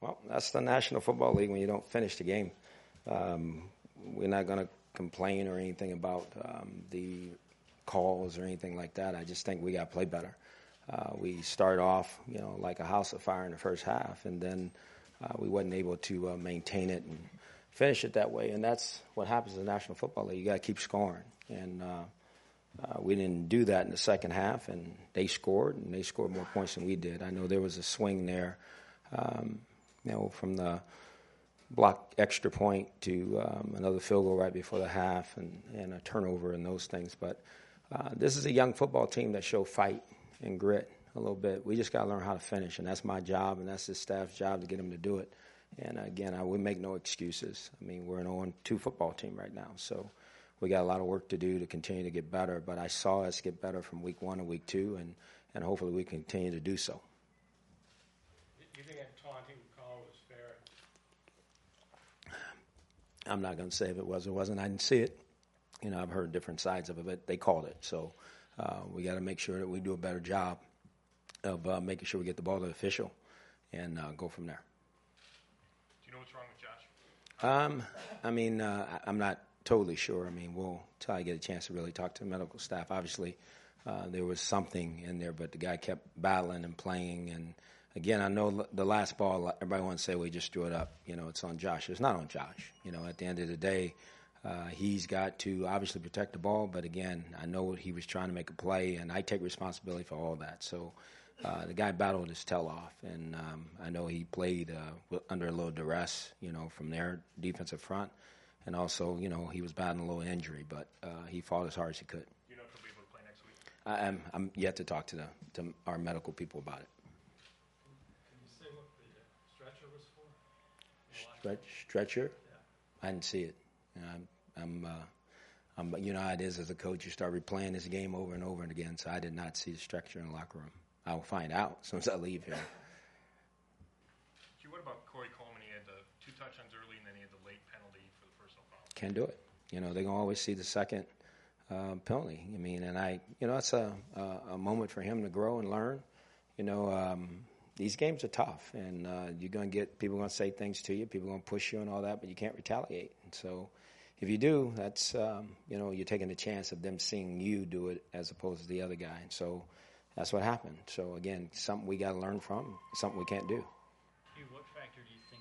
Well, that's the National Football League when you don't finish the game. We're not going to complain or anything about the calls or anything like that. I just think we got to play better. We started off, like a house of fire in the first half, and then we wasn't able to maintain it and finish it that way. And that's what happens in the National Football League. You got to keep scoring. And we didn't do that in the second half, and they scored more points than we did. I know there was a swing there, from the block extra point to another field goal right before the half and a turnover and those things. But this is a young football team that show fight and grit a little bit. We just got to learn how to finish, and that's my job, and that's the staff's job to get them to do it. And, again, we make no excuses. I mean, we're an 0-2 football team right now, so we got a lot of work to do to continue to get better. But I saw us get better from week 1 to week 2, and hopefully we continue to do so. Do you think that taunting call was fair? I'm not going to say if it was or wasn't. I didn't see it. I've heard different sides of it, but they called it. So we got to make sure that we do a better job of making sure we get the ball to the official and go from there. Do you know what's wrong with Josh? I'm not totally sure. We'll try to get a chance to really talk to the medical staff. Obviously, there was something in there, but the guy kept battling and playing. And, again, I know the last ball, everybody wants to say, we just threw it up. It's on Josh. It's not on Josh. At the end of the day, he's got to obviously protect the ball. But, again, I know he was trying to make a play, and I take responsibility for all that. So the guy battled his tail off, and I know he played under a little duress, from their defensive front. And also, he was battling a little injury, but he fought as hard as he could. Do you know if he'll be able to play next week? I'm yet to talk to our medical people about it. Can you say what the stretcher was for? Stretcher? Yeah. I didn't see it. You know how it is as a coach. You start replaying this game over and over and again. So I did not see the stretcher in the locker room. I will find out as soon as I leave here. What about Corey Coleman? He had the 2 touchdowns early, and then he had the late penalty for the personal foul. Can't do it. They're going to always see the second penalty. It's a moment for him to grow and learn. These games are tough, and you're going to get people going to say things to you. People are going to push you and all that, but you can't retaliate. And so if you do, that's, you're taking the chance of them seeing you do it as opposed to the other guy. And so that's what happened. So, again, something we got to learn from, something we can't do. What factor do you think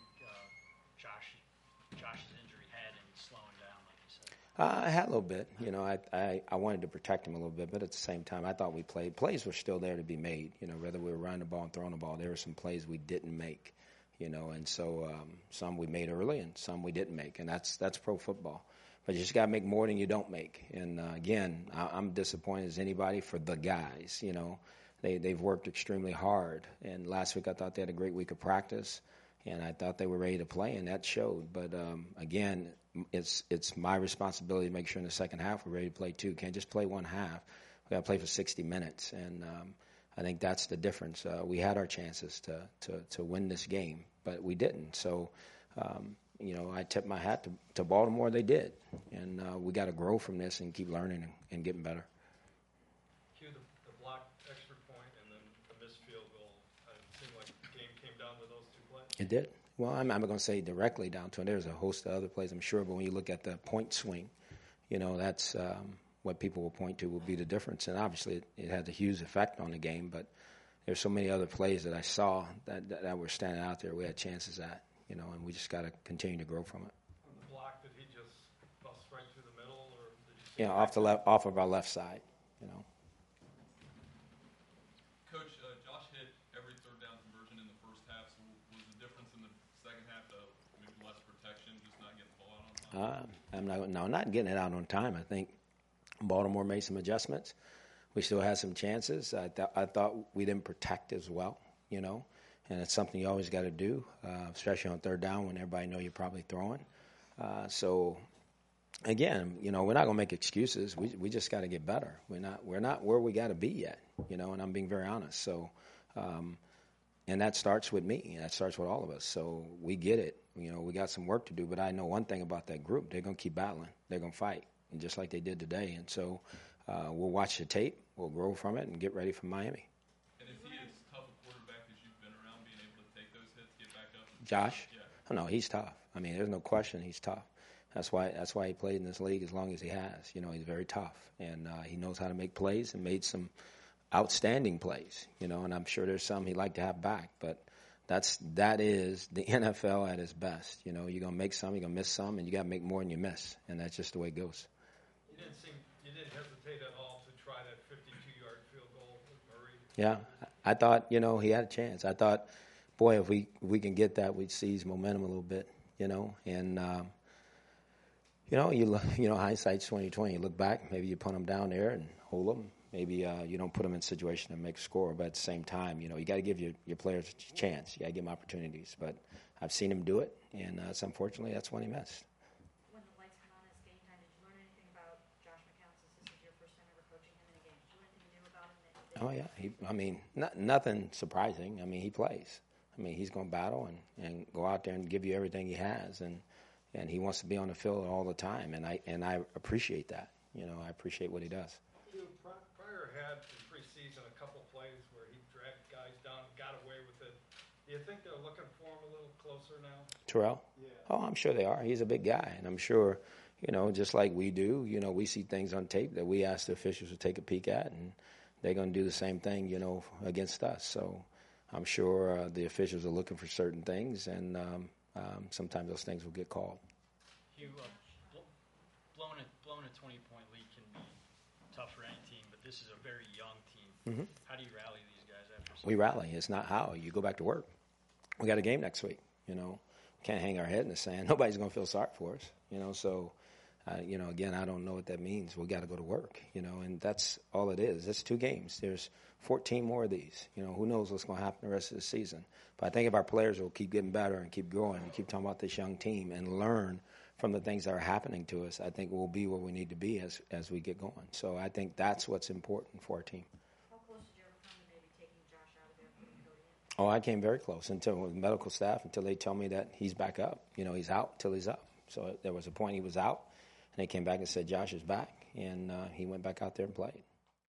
Josh's injury had in slowing down, like you said? I had a little bit. I wanted to protect him a little bit, but at the same time, I thought we played. Plays were still there to be made. Whether we were running the ball and throwing the ball, there were some plays we didn't make. And so some we made early and some we didn't make, and that's pro football. But you just got to make more than you don't make. And, again, I'm disappointed as anybody for the guys. They've worked extremely hard. And last week I thought they had a great week of practice, and I thought they were ready to play, and that showed. But, again, it's my responsibility to make sure in the second half we're ready to play too. Can't just play one half. We got to play for 60 minutes. And I think that's the difference. We had our chances to win this game, but we didn't. So, I tip my hat to Baltimore. They did. And we got to grow from this and keep learning and getting better. Cue the block extra point and then the missed field goal. It seemed like the game came down to those 2 plays. It did. Well, I'm not going to say directly down to it. There's a host of other plays, I'm sure. But when you look at the point swing, that's what people will point to will be the difference. And obviously it had a huge effect on the game. But there's so many other plays that I saw that were standing out there we had chances at. And we just got to continue to grow from it. On the block, did he just bust right through the middle, or did you see off of our left side. Coach, Josh hit every third down conversion in the first half. So was the difference in the second half maybe less protection, just not getting the ball out on time? Not getting it out on time. I think Baltimore made some adjustments. We still had some chances. I thought we didn't protect as well. And it's something you always got to do, especially on third down when everybody know you're probably throwing. So, again, we're not going to make excuses. We just got to get better. We're not where we got to be yet, and I'm being very honest. So, and that starts with me. That starts with all of us. So we get it. We got some work to do. But I know one thing about that group: they're going to keep battling. They're going to fight, and just like they did today. And so we'll watch the tape. We'll grow from it and get ready for Miami. Josh? Yeah. Oh, no, he's tough. I mean, there's no question he's tough. That's why he played in this league as long as he has. You know, he's very tough, and he knows how to make plays and made some outstanding plays. You know, and I'm sure there's some he'd like to have back, but that is the NFL at its best. You know, you're gonna make some, you're gonna miss some, and you gotta make more than you miss, and that's just the way it goes. You didn't hesitate at all to try that 52-yard field goal with Murray. Yeah, I thought, you know, he had a chance. I thought, boy, if we can get that, we'd seize momentum a little bit, you know. And you know, hindsight's 20/20. You look back, maybe you punt them down there and hold them. Maybe you don't put them in a situation to make a score. But at the same time, you know, you got to give your players a chance. You got to give them opportunities. But I've seen him do it, and unfortunately, that's when he missed. When the lights come on as game time, did you learn anything about Josh McCown since this is your first time ever coaching him in a game? Did you learn anything new about him? Oh, yeah. I mean, nothing surprising. I mean, he plays. I mean, he's going to battle and go out there and give you everything he has. And he wants to be on the field all the time. And I appreciate that. You know, I appreciate what he does. Pryor had in preseason a couple plays where he dragged guys down, got away with it. Do you think they're looking for him a little closer now? Terrell? Yeah. Oh, I'm sure they are. He's a big guy. And I'm sure, you know, just like we do, you know, we see things on tape that we ask the officials to take a peek at. And they're going to do the same thing, you know, against us. So I'm sure the officials are looking for certain things. And sometimes those things will get called. Hugh, blowing a 20-point lead can be tough for any team, but this is a very young team. Mm-hmm. How do you rally these guys after? We rally. It's not how. You go back to work. We got a game next week. You know, can't hang our head in the sand. Nobody's going to feel sorry for us. You know, so, you know, again, I don't know what that means. We got to go to work. You know, and that's all it is. It's 2 games. There's 14 more of these. You know, who knows what's going to happen the rest of the season. But I think if our players will keep getting better and keep growing and keep talking about this young team and learn from the things that are happening to us, I think we'll be where we need to be as we get going. So I think that's what's important for our team. How close did you ever come to maybe taking Josh out of there, putting Cody in? Oh, I came very close until with medical staff until they tell me that he's back up. You know, he's out till he's up. So there was a point he was out, and they came back and said Josh is back, and he went back out there and played.